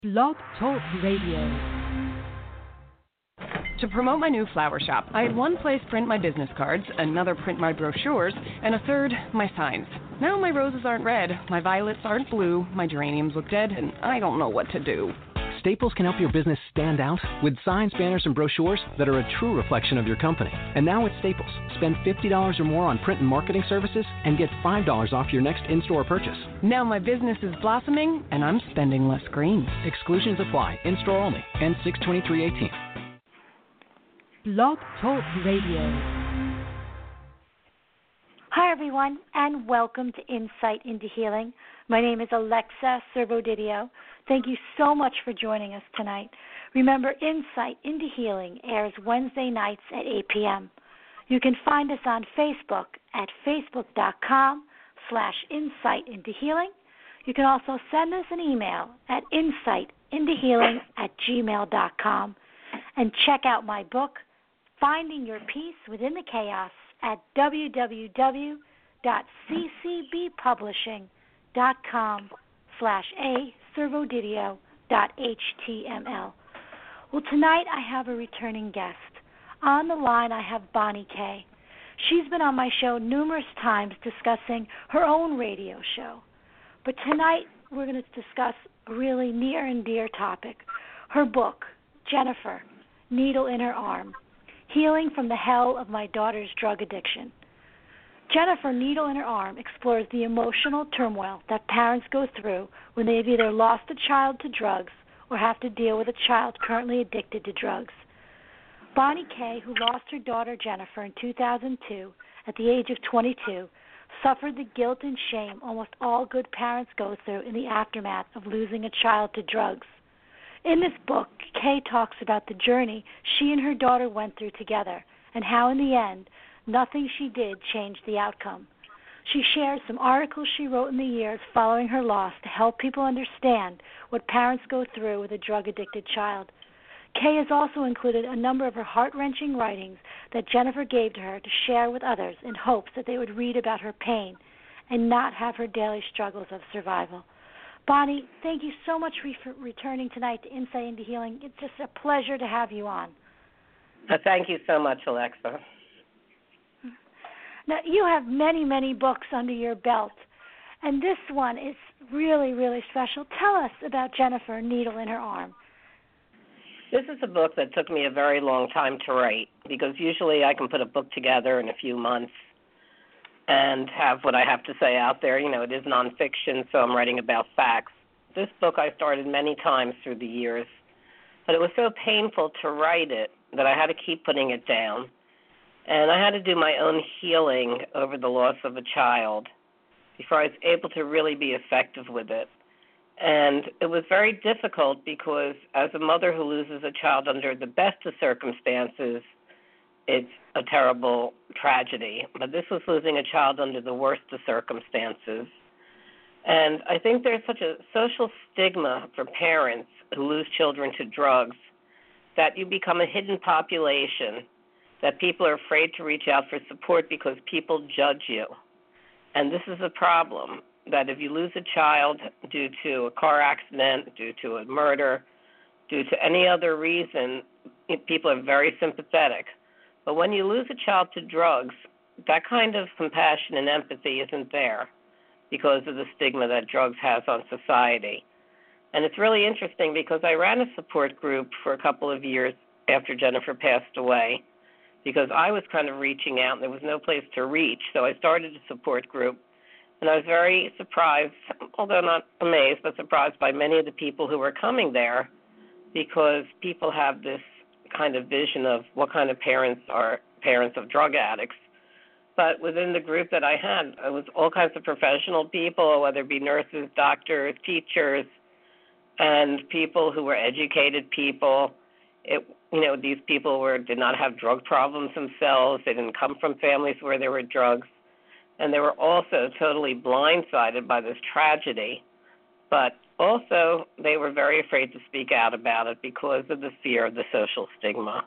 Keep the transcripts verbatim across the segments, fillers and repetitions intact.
Blog Talk Radio. To promote my new flower shop, I had one place print my business cards, another print my brochures, and a third, my signs. Now my roses aren't red, my violets aren't blue, my geraniums look dead, and I don't know what to do. Staples can help your business stand out with signs, banners, and brochures that are a true reflection of your company. And now at Staples, spend fifty dollars or more on print and marketing services and get five dollars off your next in-store purchase. Now my business is blossoming, and I'm spending less green. Exclusions apply. In-store only. End six twenty-three eighteen. Blog Talk Radio. Hi, everyone, and welcome to Insight into Healing. My name is Alexa Servodidio. Thank you so much for joining us tonight. Remember, Insight into Healing airs Wednesday nights at eight p.m. You can find us on Facebook at facebook.com slash insight into healing. You can also send us an email at insightintohealing at gmail dot com. And check out my book, Finding Your Peace Within the Chaos, at www.ccbpublishing.com slash a servodidio.html. Well, tonight I have a returning guest. On the line I have Bonnie Kay. She's been on my show numerous times discussing her own radio show. But tonight we're going to discuss a really near and dear topic, her book, Jennifer, Needle in Her Arm, Healing from the Hell of My Daughter's Drug Addiction. Jennifer, Needle in Her Arm, explores the emotional turmoil that parents go through when they have either lost a child to drugs or have to deal with a child currently addicted to drugs. Bonnie Kay, who lost her daughter Jennifer in two thousand two at the age of twenty-two, suffered the guilt and shame almost all good parents go through in the aftermath of losing a child to drugs. In this book, Kay talks about the journey she and her daughter went through together and how, in the end, nothing she did changed the outcome. She shares some articles she wrote in the years following her loss to help people understand what parents go through with a drug-addicted child. Kay has also included a number of her heart-wrenching writings that Jennifer gave to her to share with others in hopes that they would read about her pain and not have her daily struggles of survival. Bonnie, thank you so much for returning tonight to Insight into Healing. It's just a pleasure to have you on. Uh, thank you so much, Alexa. Now, you have many, many books under your belt, and this one is really, really special. Tell us about Jennifer, Needle in Her Arm. This is a book that took me a very long time to write, because usually I can put a book together in a few months and have what I have to say out there. You know, it is nonfiction, so I'm writing about facts. This book I started many times through the years, but it was so painful to write it that I had to keep putting it down. And I had to do my own healing over the loss of a child before I was able to really be effective with it. And it was very difficult because as a mother who loses a child under the best of circumstances, it's a terrible tragedy. But this was losing a child under the worst of circumstances. And I think there's such a social stigma for parents who lose children to drugs that you become a hidden population, that people are afraid to reach out for support because people judge you. And this is a problem, that if you lose a child due to a car accident, due to a murder, due to any other reason, people are very sympathetic. But when you lose a child to drugs, that kind of compassion and empathy isn't there because of the stigma that drugs has on society. And it's really interesting because I ran a support group for a couple of years after Jennifer passed away, because I was kind of reaching out and there was no place to reach. So I started a support group, and I was very surprised, although not amazed, but surprised by many of the people who were coming there, because people have this kind of vision of what kind of parents are parents of drug addicts. But within the group that I had, it was all kinds of professional people, whether it be nurses, doctors, teachers, and people who were educated people. It, you know, these people were did not have drug problems themselves. They didn't come from families where there were drugs. And they were also totally blindsided by this tragedy. But also, they were very afraid to speak out about it because of the fear of the social stigma.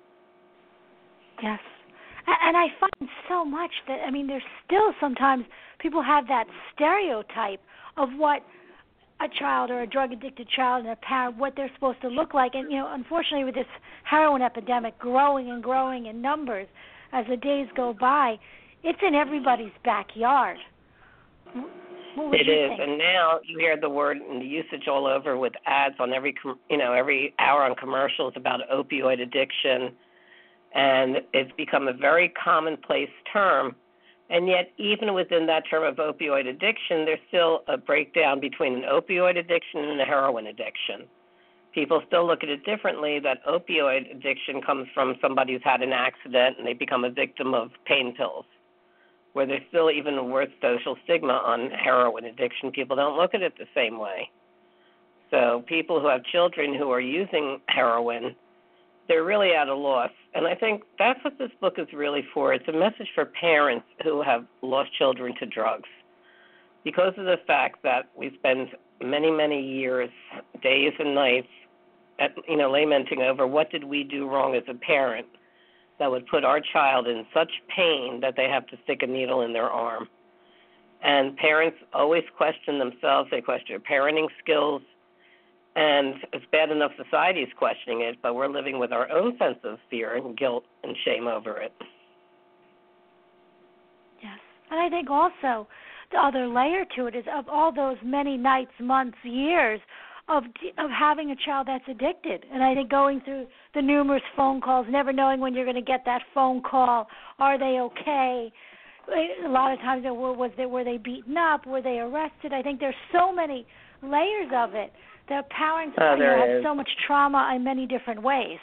Yes. And I find so much that, I mean, there's still sometimes people have that stereotype of what a child or a drug-addicted child and a parent, what they're supposed to look like. And, you know, unfortunately with this heroin epidemic growing and growing in numbers as the days go by, it's in everybody's backyard. What would it you is, think? And now you hear the word and the usage all over with ads on every, you know, every hour on commercials about opioid addiction, and it's become a very commonplace term. And yet, even within that term of opioid addiction, there's still a breakdown between an opioid addiction and a heroin addiction. People still look at it differently, that opioid addiction comes from somebody who's had an accident and they become a victim of pain pills, where there's still even a worse social stigma on heroin addiction. People don't look at it the same way. So people who have children who are using heroin, they're really at a loss. And I think that's what this book is really for. It's a message for parents who have lost children to drugs. Because of the fact that we spend many, many years, days and nights, at, you know, lamenting over what did we do wrong as a parent that would put our child in such pain that they have to stick a needle in their arm. And parents always question themselves. They question their parenting skills. And it's bad enough society is questioning it, but we're living with our own sense of fear and guilt and shame over it. Yes. And I think also the other layer to it is of all those many nights, months, years of of having a child that's addicted. And I think going through the numerous phone calls, never knowing when you're going to get that phone call, are they okay? A lot of times, was they, were they beaten up? Were they arrested? I think there's so many layers of it. The parents oh, you know, have is. so much trauma in many different ways.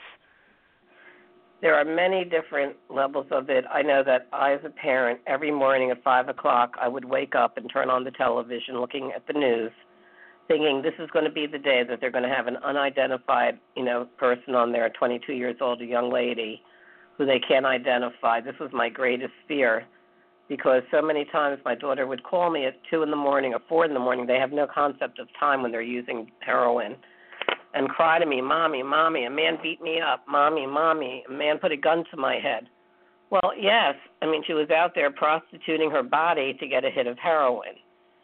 There are many different levels of it. I know that I, as a parent, every morning at five o'clock, I would wake up and turn on the television looking at the news, thinking this is going to be the day that they're going to have an unidentified, you know, person on there, twenty-two years old, a young lady, who they can't identify. This was my greatest fear, because so many times my daughter would call me at two in the morning or four in the morning. They have no concept of time when they're using heroin, and cry to me, "Mommy, Mommy, a man beat me up. Mommy, Mommy, a man put a gun to my head." Well, yes. I mean, she was out there prostituting her body to get a hit of heroin.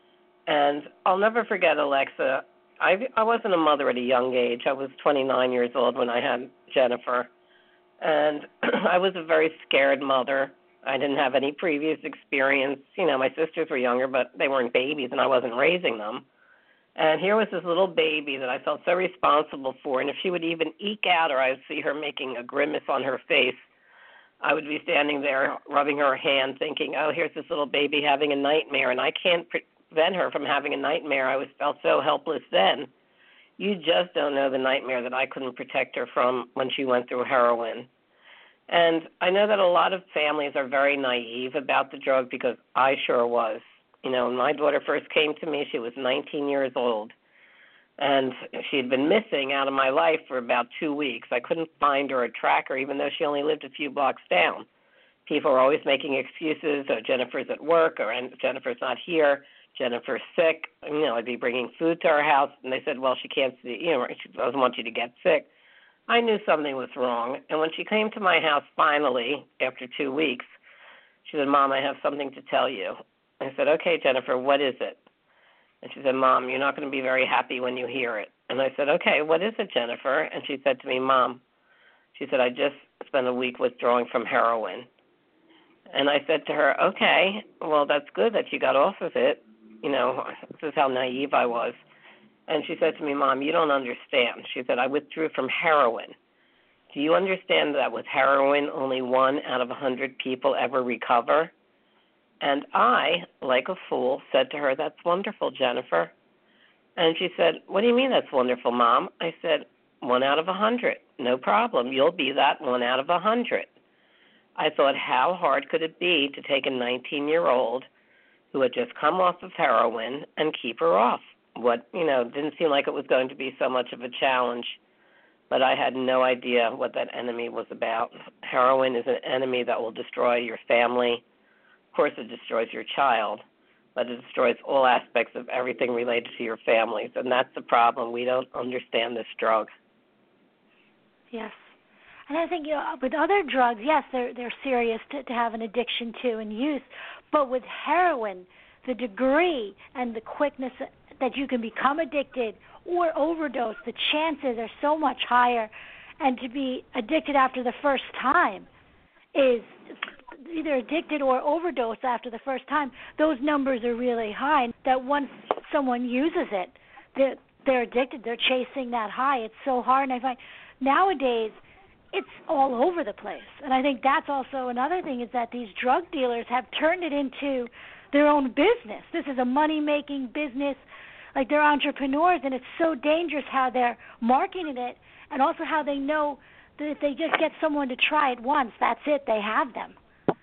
And I'll never forget, Alexa, I, I wasn't a mother at a young age. I was twenty-nine years old when I had Jennifer. And I was a very scared mother. I didn't have any previous experience. You know, my sisters were younger, but they weren't babies, and I wasn't raising them. And here was this little baby that I felt so responsible for. And if she would even eke out, or I would see her making a grimace on her face, I would be standing there rubbing her hand thinking, oh, here's this little baby having a nightmare, and I can't prevent her from having a nightmare. I was felt so helpless then. You just don't know the nightmare that I couldn't protect her from when she went through heroin. And I know that a lot of families are very naive about the drug, because I sure was. You know, when my daughter first came to me, she was nineteen years old, and she had been missing out of my life for about two weeks. I couldn't find her or track her, even though she only lived a few blocks down. People were always making excuses, oh, Jennifer's at work, or Jennifer's not here, Jennifer's sick. You know, I'd be bringing food to her house, and they said, well, she can't see, you know, she doesn't want you to get sick. I knew something was wrong, and when she came to my house finally, after two weeks, she said, Mom, I have something to tell you. I said, okay, Jennifer, what is it? And she said, Mom, you're not going to be very happy when you hear it. And I said, okay, what is it, Jennifer? And she said to me, Mom, she said, I just spent a week withdrawing from heroin. And I said to her, okay, well, that's good that you got off of it. You know, this is how naive I was. And she said to me, Mom, you don't understand. She said, I withdrew from heroin. Do you understand that with heroin, only one out of a hundred people ever recover? And I, like a fool, said to her, that's wonderful, Jennifer. And she said, what do you mean that's wonderful, Mom? I said, one out of a hundred. No problem. You'll be that one out of a hundred. I thought, how hard could it be to take a nineteen-year-old who had just come off of heroin and keep her off? What, you know, didn't seem like it was going to be so much of a challenge, but I had no idea what that enemy was about. Heroin is an enemy that will destroy your family. Of course, it destroys your child, but it destroys all aspects of everything related to your families, and that's the problem. We don't understand this drug. Yes. And I think, you know, with other drugs, yes, they're they're serious to, to have an addiction to and use, but with heroin, the degree and the quickness that you can become addicted or overdose, the chances are so much higher. And to be addicted after the first time is either addicted or overdose after the first time. Those numbers are really high. That once someone uses it, they're, they're addicted. They're chasing that high. It's so hard. And I find nowadays it's all over the place. And I think that's also another thing, is that these drug dealers have turned it into their own business. This is a money-making business. Like, they're entrepreneurs, and it's so dangerous how they're marketing it, and also how they know that if they just get someone to try it once, that's it, they have them.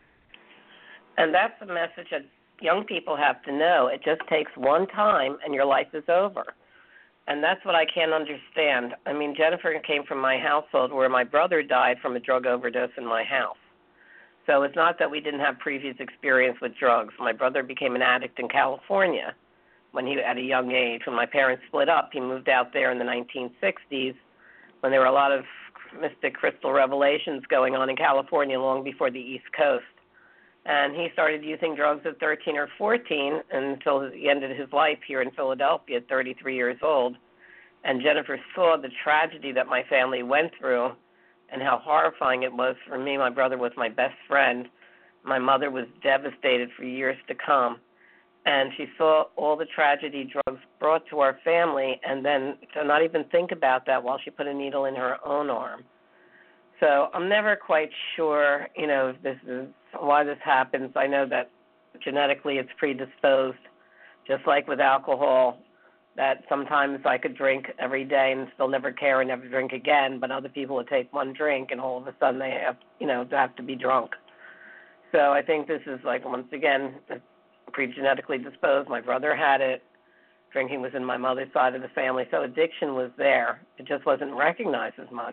And that's the message that young people have to know. It just takes one time, and your life is over. And that's what I can't understand. I mean, Jennifer came from my household where my brother died from a drug overdose in my house. So it's not that we didn't have previous experience with drugs. My brother became an addict in California when he at a young age. When my parents split up, he moved out there in the nineteen sixties when there were a lot of mystic crystal revelations going on in California long before the East Coast. And he started using drugs at thirteen or fourteen until he ended his life here in Philadelphia at thirty-three years old. And Jennifer saw the tragedy that my family went through and how horrifying it was for me. My brother was my best friend. My mother was devastated for years to come. And she saw all the tragedy drugs brought to our family, and then to not even think about that while she put a needle in her own arm. So I'm never quite sure, you know, if this is why this happens. I know that genetically it's predisposed, just like with alcohol, that sometimes I could drink every day and still never care and never drink again, but other people would take one drink and all of a sudden they have, you know, have to be drunk. So I think this is, like, once again, pre-genetically disposed. My brother had it. Drinking was in my mother's side of the family, so addiction was there. It just wasn't recognized as much.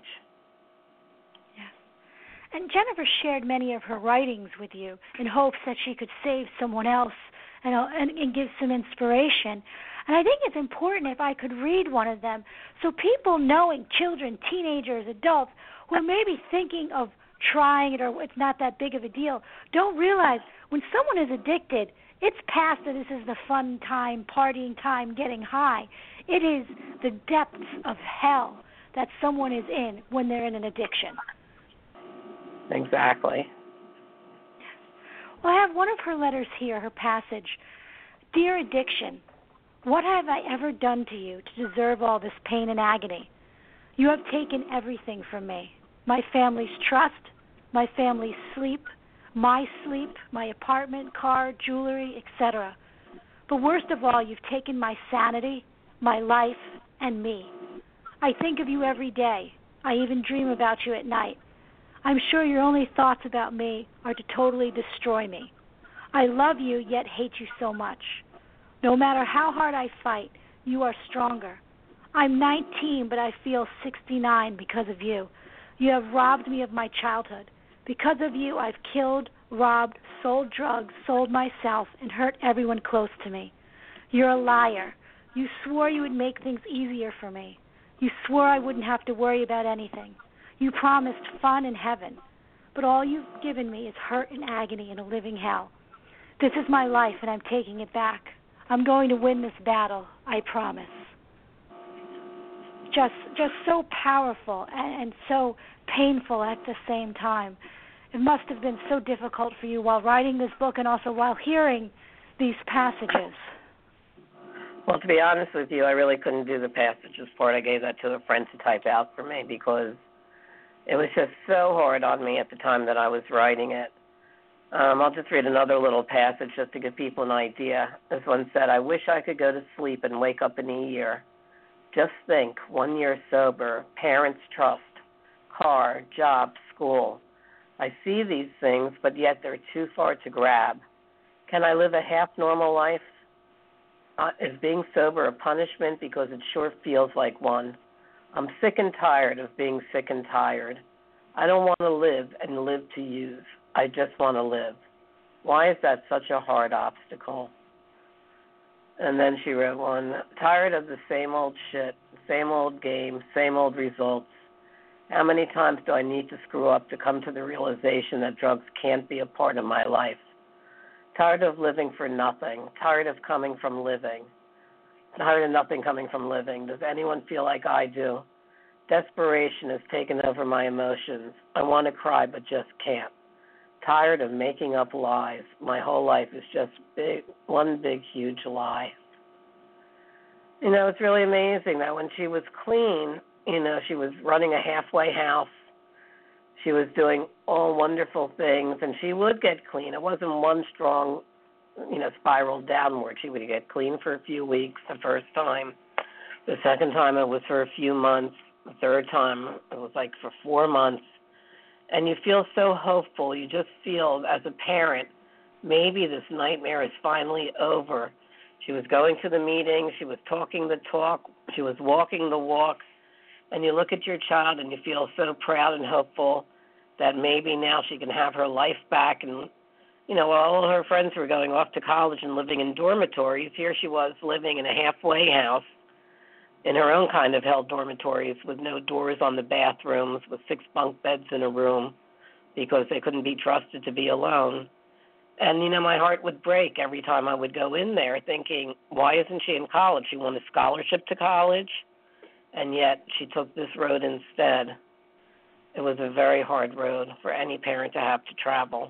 Yes. And Jennifer shared many of her writings with you in hopes that she could save someone else and, and, and give some inspiration. And I think it's important if I could read one of them so people knowing, children, teenagers, adults, who are maybe thinking of trying it or it's not that big of a deal, don't realize when someone is addicted, it's past that this is the fun time, partying time, getting high. It is the depths of hell that someone is in when they're in an addiction. Exactly. Well, I have one of her letters here, her passage. Dear addiction, what have I ever done to you to deserve all this pain and agony? You have taken everything from me. My family's trust, my family's sleep, my sleep, my apartment, car, jewelry, et cetera. But worst of all, you've taken my sanity, my life, and me. I think of you every day. I even dream about you at night. I'm sure your only thoughts about me are to totally destroy me. I love you, yet hate you so much. No matter how hard I fight, you are stronger. I'm nineteen, but I feel sixty-nine because of you. You have robbed me of my childhood. Because of you, I've killed, robbed, sold drugs, sold myself, and hurt everyone close to me. You're a liar. You swore you would make things easier for me. You swore I wouldn't have to worry about anything. You promised fun in heaven. But all you've given me is hurt and agony and a living hell. This is my life, and I'm taking it back. I'm going to win this battle, I promise. Just just so powerful and, and so painful at the same time. It must have been so difficult for you while writing this book and also while hearing these passages. Well, to be honest with you, I really couldn't do the passages part. I gave that to a friend to type out for me because it was just so hard on me at the time that I was writing it. Um, I'll just read another little passage just to give people an idea. This one said, I wish I could go to sleep and wake up in a year. Just think, one year sober, parents' trust, car, job, school. I see these things, but yet they're too far to grab. Can I live a half-normal life? Uh, is being sober a punishment? Because it sure feels like one. I'm sick and tired of being sick and tired. I don't want to live and live to use. I just want to live. Why is that such a hard obstacle? And then she wrote one, tired of the same old shit, same old game, same old results. How many times do I need to screw up to come to the realization that drugs can't be a part of my life? Tired of living for nothing, tired of coming from living. tired of nothing coming from living. Does anyone feel like I do? Desperation has taken over my emotions. I want to cry but just can't. Tired of making up lies. My whole life is just big, one big, huge lie. You know, it's really amazing that when she was clean, you know, she was running a halfway house. She was doing all wonderful things, and she would get clean. It wasn't one strong, you know, spiral downward. She would get clean for a few weeks the first time. The second time it was for a few months. The third time it was like for four months. And you feel so hopeful. You just feel, as a parent, maybe this nightmare is finally over. She was going to the meetings. She was talking the talk. She was walking the walks. And you look at your child and you feel so proud and hopeful that maybe now she can have her life back. And, you know, all her friends were going off to college and living in dormitories. Here she was living in a halfway house in her own kind of held dormitories with no doors on the bathrooms, with six bunk beds in a room because they couldn't be trusted to be alone. And, you know, my heart would break every time I would go in there thinking, why isn't she in college? She won a scholarship to college, and yet she took this road instead. It was a very hard road for any parent to have to travel.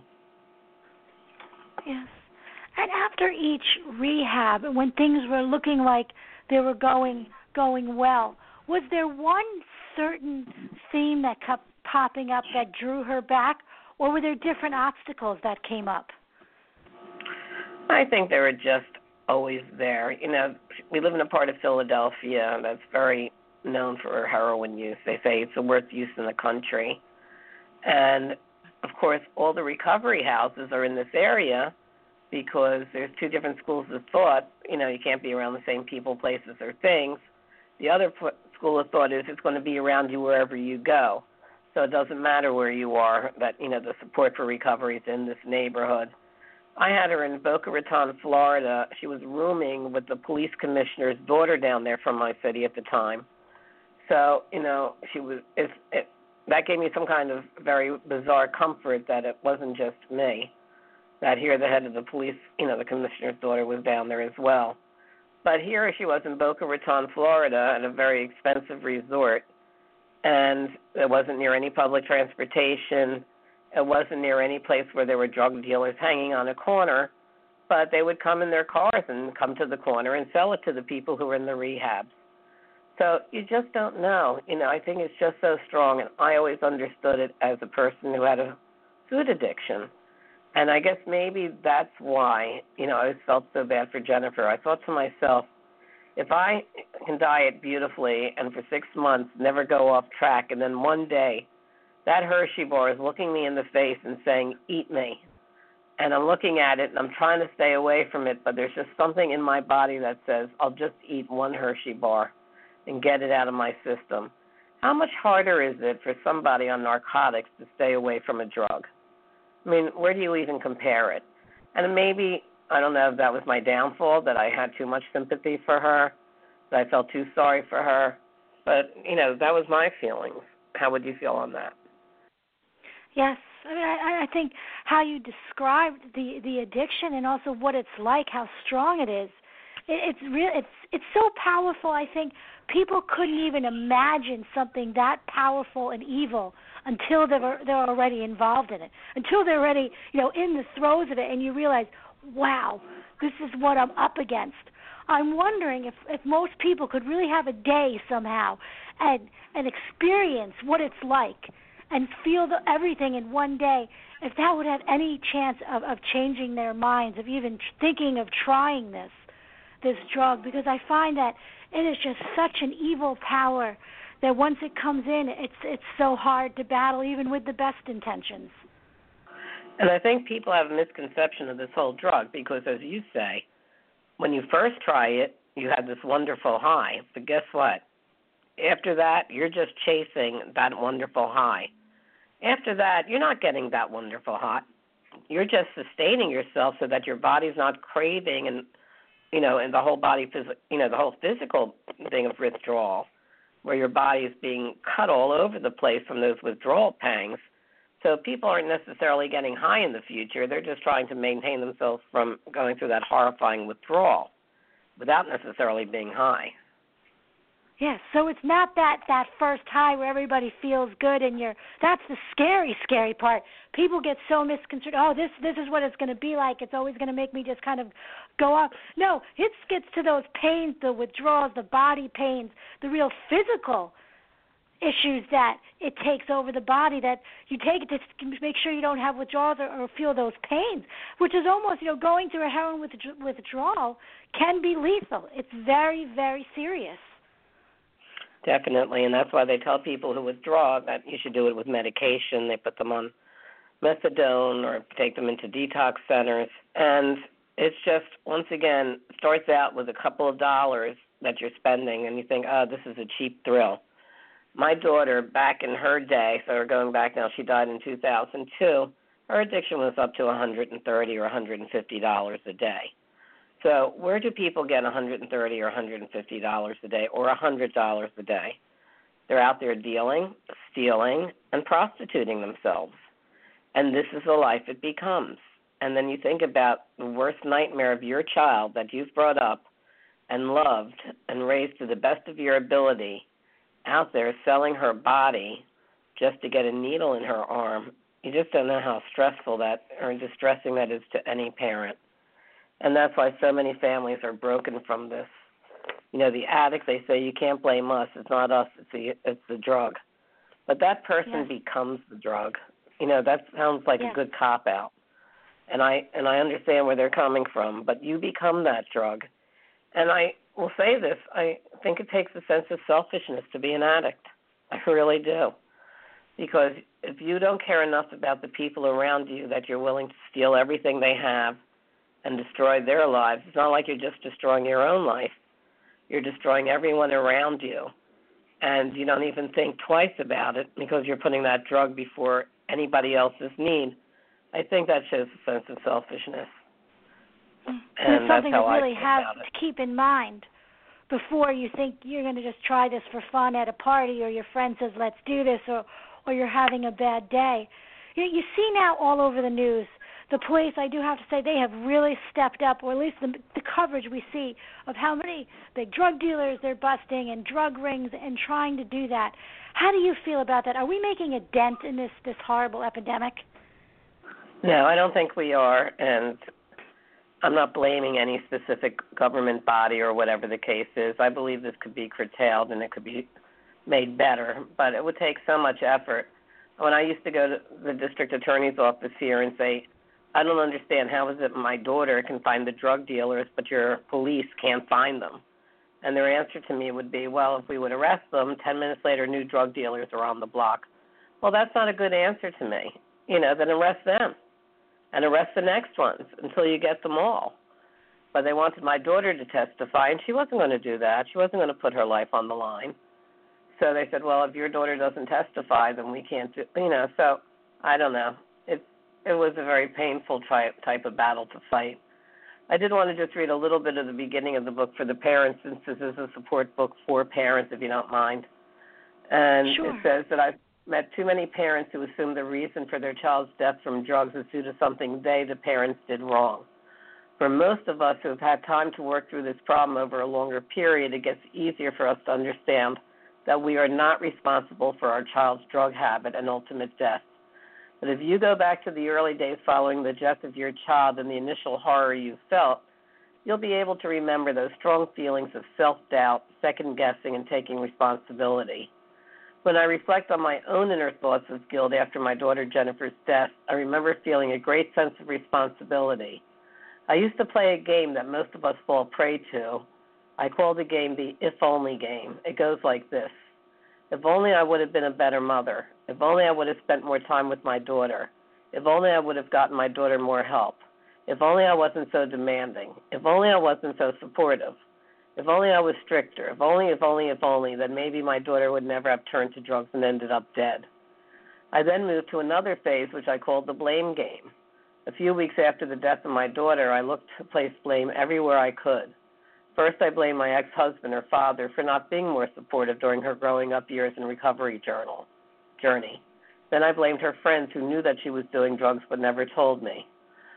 Yes. And after each rehab, when things were looking like they were going going well, was there one certain theme that kept popping up that drew her back, or were there different obstacles that came up? I think they were just always there. You know, we live in a part of Philadelphia that's very known for heroin use. They say it's the worst use in the country. And, of course, all the recovery houses are in this area because there's two different schools of thought. You know, you can't be around the same people, places, or things. The other school of thought is it's going to be around you wherever you go. So it doesn't matter where you are, that, you know, the support for recovery is in this neighborhood. I had her in Boca Raton, Florida. She was rooming with the police commissioner's daughter down there from my city at the time. So, you know, she was. It, it, that gave me some kind of very bizarre comfort that it wasn't just me. That here the head of the police, you know, the commissioner's daughter was down there as well. But here she was in Boca Raton, Florida, at a very expensive resort, and it wasn't near any public transportation. It wasn't near any place where there were drug dealers hanging on a corner, but they would come in their cars and come to the corner and sell it to the people who were in the rehabs. So you just don't know. You know, I think it's just so strong, and I always understood it as a person who had a food addiction. And I guess maybe that's why, you know, I always felt so bad for Jennifer. I thought to myself, if I can diet beautifully and for six months never go off track, and then one day that Hershey bar is looking me in the face and saying, eat me. And I'm looking at it, and I'm trying to stay away from it, but there's just something in my body that says, I'll just eat one Hershey bar and get it out of my system. How much harder is it for somebody on narcotics to stay away from a drug? I mean, where do you even compare it? And maybe, I don't know if that was my downfall, that I had too much sympathy for her, that I felt too sorry for her. But, you know, that was my feelings. How would you feel on that? Yes. I mean, I, I think how you described the, the addiction and also what it's like, how strong it is, it, it's real. It's it's so powerful. I think people couldn't even imagine something that powerful and evil until they're they're already involved in it, until they're already, you know, in the throes of it, and you realize, wow, this is what I'm up against. I'm wondering if, if most people could really have a day somehow and and experience what it's like and feel the, everything in one day, if that would have any chance of, of changing their minds, of even thinking of trying this this drug, because I find that it is just such an evil power that once it comes in, it's it's so hard to battle, even with the best intentions. And I think people have a misconception of this whole drug because, as you say, when you first try it, you have this wonderful high. But guess what? After that, you're just chasing that wonderful high. After that, you're not getting that wonderful high. You're just sustaining yourself so that your body's not craving and, you know, and the whole body, you know, the whole physical thing of withdrawal, where your body is being cut all over the place from those withdrawal pangs. So people aren't necessarily getting high in the future. They're just trying to maintain themselves from going through that horrifying withdrawal. without necessarily being high. Yes, so it's not that, that first high where everybody feels good and you're, that's the scary, scary part. People get so misconstrued, oh, this this is what it's going to be like. It's always going to make me just kind of go up. No, it gets to those pains, the withdrawals, the body pains, the real physical issues that it takes over the body, that you take it to make sure you don't have withdrawals or, or feel those pains, which is almost, you know, going through a heroin withdrawal can be lethal. It's very, very serious. Definitely, and that's why they tell people who withdraw that you should do it with medication. They put them on methadone or take them into detox centers. And it's just, once again, starts out with a couple of dollars that you're spending, and you think, oh, this is a cheap thrill. My daughter, back in her day, so we're going back now, she died in two thousand two, her addiction was up to one hundred thirty dollars or one hundred fifty dollars a day. So where do people get one hundred thirty dollars or one hundred fifty dollars a day or one hundred dollars a day? They're out there dealing, stealing, and prostituting themselves. And this is the life it becomes. And then you think about the worst nightmare of your child that you've brought up and loved and raised to the best of your ability, out there selling her body just to get a needle in her arm. You just don't know how stressful that or distressing that is to any parent. And that's why so many families are broken from this. You know, the addicts, they say, you can't blame us. It's not us. It's the, it's the drug. But that person yes. becomes the drug. You know, that sounds like yes. a good cop-out. And I and I understand where they're coming from. But you become that drug. And I will say this. I think it takes a sense of selfishness to be an addict. I really do. Because if you don't care enough about the people around you that you're willing to steal everything they have and destroy their lives, it's not like you're just destroying your own life. You're destroying everyone around you. And you don't even think twice about it because you're putting that drug before anybody else's need. I think that shows a sense of selfishness. And, and it's something to really have to keep in mind before you think you're going to just try this for fun at a party, or your friend says, let's do this, or, or you're having a bad day. You, you see now all over the news, the police, I do have to say, they have really stepped up, or at least the, the coverage we see of how many big drug dealers they're busting and drug rings and trying to do that. How do you feel about that? Are we making a dent in this, this horrible epidemic? No, I don't think we are, and I'm not blaming any specific government body or whatever the case is. I believe this could be curtailed and it could be made better, but it would take so much effort. When I used to go to the district attorney's office here and say, I don't understand, how is it my daughter can find the drug dealers, but your police can't find them? And their answer to me would be, well, if we would arrest them, ten minutes later, new drug dealers are on the block. Well, that's not a good answer to me. You know, then arrest them and arrest the next ones until you get them all. But they wanted my daughter to testify, and she wasn't going to do that. She wasn't going to put her life on the line. So they said, well, if your daughter doesn't testify, then we can't do, you know, so I don't know. It, it was a very painful type, type of battle to fight. I did want to just read a little bit of the beginning of the book for the parents, since this is a support book for parents, if you don't mind. And sure. It says that I've met too many parents who assume the reason for their child's death from drugs is due to something they, the parents, did wrong. For most of us who have had time to work through this problem over a longer period, it gets easier for us to understand that we are not responsible for our child's drug habit and ultimate death. But if you go back to the early days following the death of your child and the initial horror you felt, you'll be able to remember those strong feelings of self-doubt, second-guessing, and taking responsibility. When I reflect on my own inner thoughts of guilt after my daughter Jennifer's death, I remember feeling a great sense of responsibility. I used to play a game that most of us fall prey to. I call the game the if-only game. It goes like this. If only I would have been a better mother. If only I would have spent more time with my daughter. If only I would have gotten my daughter more help. If only I wasn't so demanding. If only I wasn't so supportive. If only I was stricter. If only, if only, if only, then maybe my daughter would never have turned to drugs and ended up dead. I then moved to another phase, which I called the blame game. A few weeks after the death of my daughter, I looked to place blame everywhere I could. First, I blamed my ex-husband, her father, for not being more supportive during her growing up years and recovery journal, journey. Then I blamed her friends who knew that she was doing drugs but never told me.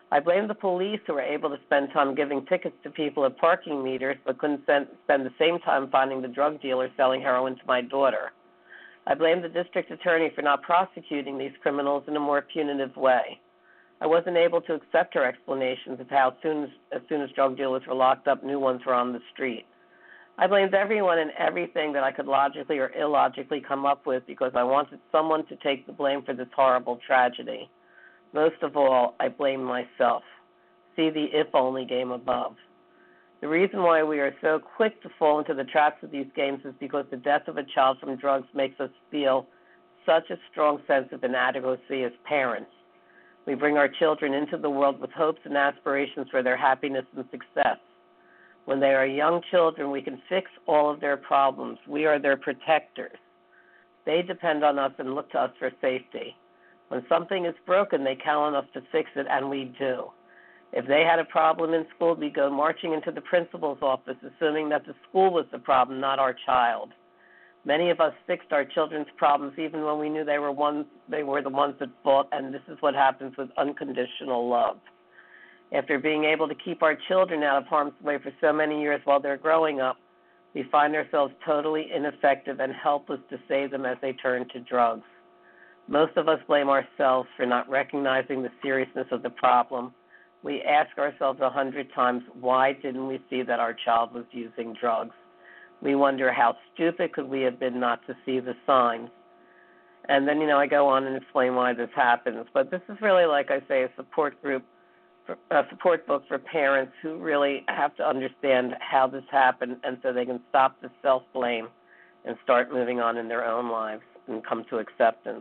I blame the police who were able to spend time giving tickets to people at parking meters but couldn't spend the same time finding the drug dealer selling heroin to my daughter. I blame the district attorney for not prosecuting these criminals in a more punitive way. I wasn't able to accept her explanations of how soon as, as soon as drug dealers were locked up, new ones were on the street. I blamed everyone and everything that I could logically or illogically come up with because I wanted someone to take the blame for this horrible tragedy. Most of all, I blamed myself. See the if-only game above. The reason why we are so quick to fall into the traps of these games is because the death of a child from drugs makes us feel such a strong sense of inadequacy as parents. We bring our children into the world with hopes and aspirations for their happiness and success. When they are young children, we can fix all of their problems. We are their protectors. They depend on us and look to us for safety. When something is broken, they count on us to fix it, and we do. If they had a problem in school, we go marching into the principal's office, assuming that the school was the problem, not our child. Many of us fixed our children's problems even when we knew they were ones, they were the ones at fault, and this is what happens with unconditional love. After being able to keep our children out of harm's way for so many years while they're growing up, we find ourselves totally ineffective and helpless to save them as they turn to drugs. Most of us blame ourselves for not recognizing the seriousness of the problem. We ask ourselves a hundred times, why didn't we see that our child was using drugs? We wonder how stupid could we have been not to see the signs. And then, you know, I go on and explain why this happens. But this is really, like I say, a support group, a support book for parents who really have to understand how this happened and so they can stop the self-blame and start moving on in their own lives and come to acceptance,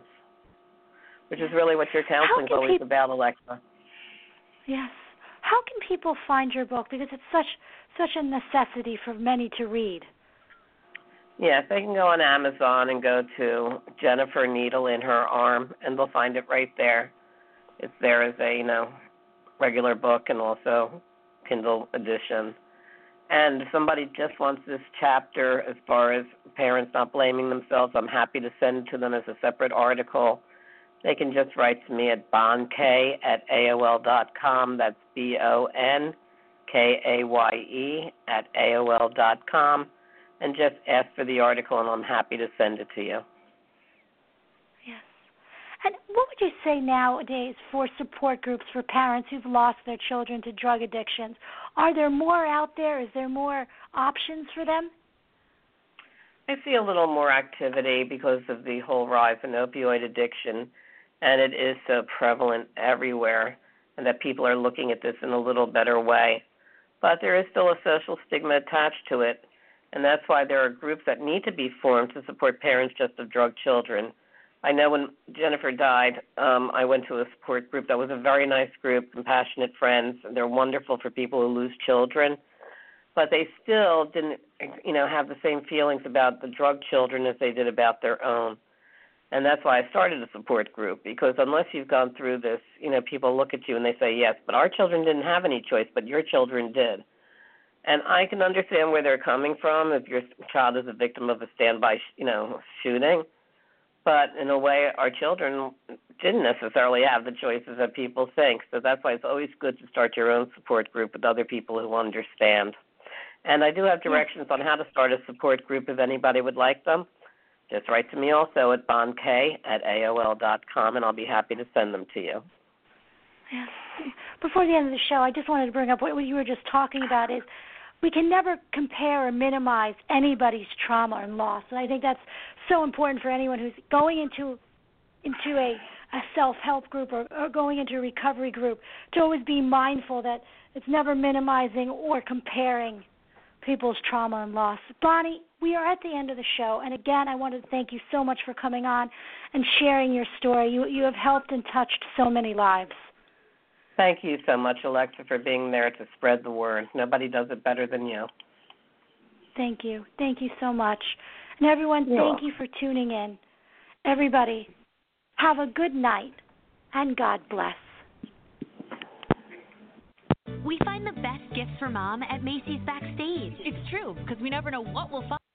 which is really what your counseling is always people, about, Alexa. Yes. How can people find your book? Because it's such such a necessity for many to read. Yes, they can go on Amazon and go to Jennifer Needle in Her Arm, and they'll find it right there. It's there as a, you know, regular book and also Kindle edition. And if somebody just wants this chapter as far as parents not blaming themselves, I'm happy to send it to them as a separate article. They can just write to me at bonkay at A O L dot com. That's B O N K A Y E at A O L dot com. And just ask for the article, and I'm happy to send it to you. Yes. And what would you say nowadays for support groups for parents who've lost their children to drug addictions? Are there more out there? Is there more options for them? I see a little more activity because of the whole rise in opioid addiction, and it is so prevalent everywhere, and that people are looking at this in a little better way. But there is still a social stigma attached to it, and that's why there are groups that need to be formed to support parents just of drug children. I know when Jennifer died, um, I went to a support group that was a very nice group, Compassionate Friends. They're wonderful for people who lose children, but they still didn't, you know, have the same feelings about the drug children as they did about their own. And that's why I started a support group, because unless you've gone through this, you know, people look at you and they say, yes, but our children didn't have any choice, but your children did. And I can understand where they're coming from if your child is a victim of a standby, you know, shooting. But in a way, our children didn't necessarily have the choices that people think. So that's why it's always good to start your own support group with other people who understand. And I do have directions on how to start a support group if anybody would like them. Just write to me also at bonkay at A O L dot com, and I'll be happy to send them to you. Yes. Before the end of the show, I just wanted to bring up what you were just talking about is we can never compare or minimize anybody's trauma and loss. And I think that's so important for anyone who's going into into a, a self-help group or, or going into a recovery group to always be mindful that it's never minimizing or comparing people's trauma and loss. Bonnie, we are at the end of the show, and again, I wanted to thank you so much for coming on and sharing your story. You you have helped and touched so many lives. Thank you so much, Alexa, for being there to spread the word. Nobody does it better than you. Thank you. Thank you so much. And everyone, You're thank welcome. you for tuning in. Everybody, have a good night, and God bless. We find the best gifts for Mom at Macy's Backstage. It's true, because we never know what we'll find.